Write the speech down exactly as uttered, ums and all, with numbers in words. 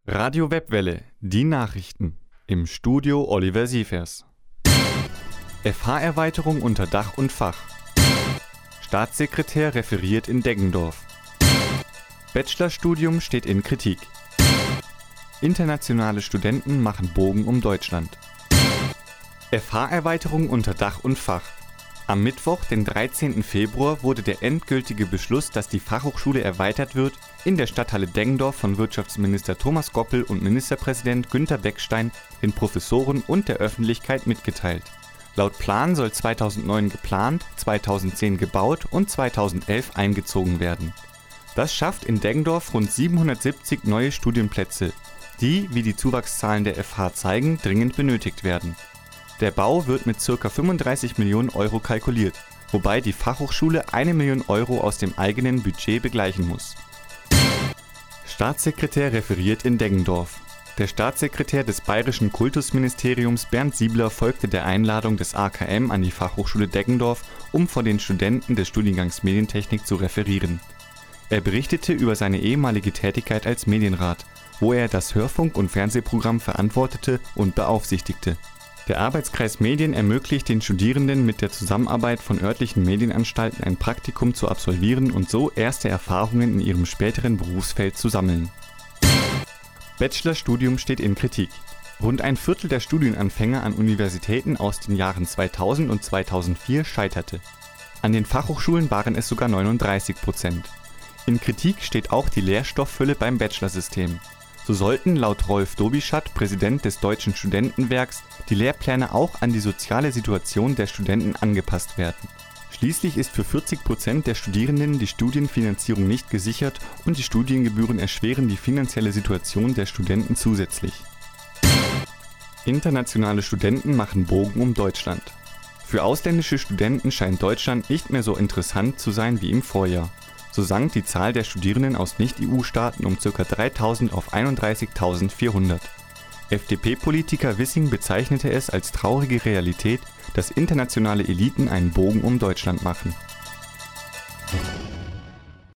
Radio Webwelle, die Nachrichten. Im Studio Oliver Sievers. F H-Erweiterung unter Dach und Fach. Staatssekretär referiert in Deggendorf. Bachelorstudium steht in Kritik. Internationale Studenten machen Bogen um Deutschland. F H-Erweiterung unter Dach und Fach. Am Mittwoch, den dreizehnten Februar, wurde der endgültige Beschluss, dass die Fachhochschule erweitert wird, in der Stadthalle Deggendorf von Wirtschaftsminister Thomas Goppel und Ministerpräsident Günter Beckstein den Professoren und der Öffentlichkeit mitgeteilt. Laut Plan soll zweitausendneun geplant, zweitausendzehn gebaut und zweitausendelf eingezogen werden. Das schafft in Deggendorf rund siebenhundertsiebzig neue Studienplätze, die, wie die Zuwachszahlen der F H zeigen, dringend benötigt werden. Der Bau wird mit ca. fünfunddreißig Millionen Euro kalkuliert, wobei die Fachhochschule eine Million Euro aus dem eigenen Budget begleichen muss. Staatssekretär referiert in Deggendorf. Der Staatssekretär des Bayerischen Kultusministeriums Bernd Siebler folgte der Einladung des A K M an die Fachhochschule Deggendorf, um vor den Studenten des Studiengangs Medientechnik zu referieren. Er berichtete über seine ehemalige Tätigkeit als Medienrat, wo er das Hörfunk- und Fernsehprogramm verantwortete und beaufsichtigte. Der Arbeitskreis Medien ermöglicht den Studierenden mit der Zusammenarbeit von örtlichen Medienanstalten ein Praktikum zu absolvieren und so erste Erfahrungen in ihrem späteren Berufsfeld zu sammeln. Bachelorstudium steht in Kritik. Rund ein Viertel der Studienanfänger an Universitäten aus den Jahren zweitausend und zweitausendvier scheiterte. An den Fachhochschulen waren es sogar neununddreißig Prozent. In Kritik steht auch die Lehrstofffülle beim Bachelorsystem. So sollten laut Rolf Dobischat, Präsident des Deutschen Studentenwerks, die Lehrpläne auch an die soziale Situation der Studenten angepasst werden. Schließlich ist für vierzig Prozent der Studierenden die Studienfinanzierung nicht gesichert und die Studiengebühren erschweren die finanzielle Situation der Studenten zusätzlich. Internationale Studenten machen Bogen um Deutschland. Für ausländische Studenten scheint Deutschland nicht mehr so interessant zu sein wie im Vorjahr. So sank die Zahl der Studierenden aus Nicht-E U-Staaten um ca. dreitausend auf einunddreißigtausendvierhundert. F D P-Politiker Wissing bezeichnete es als traurige Realität, dass internationale Eliten einen Bogen um Deutschland machen.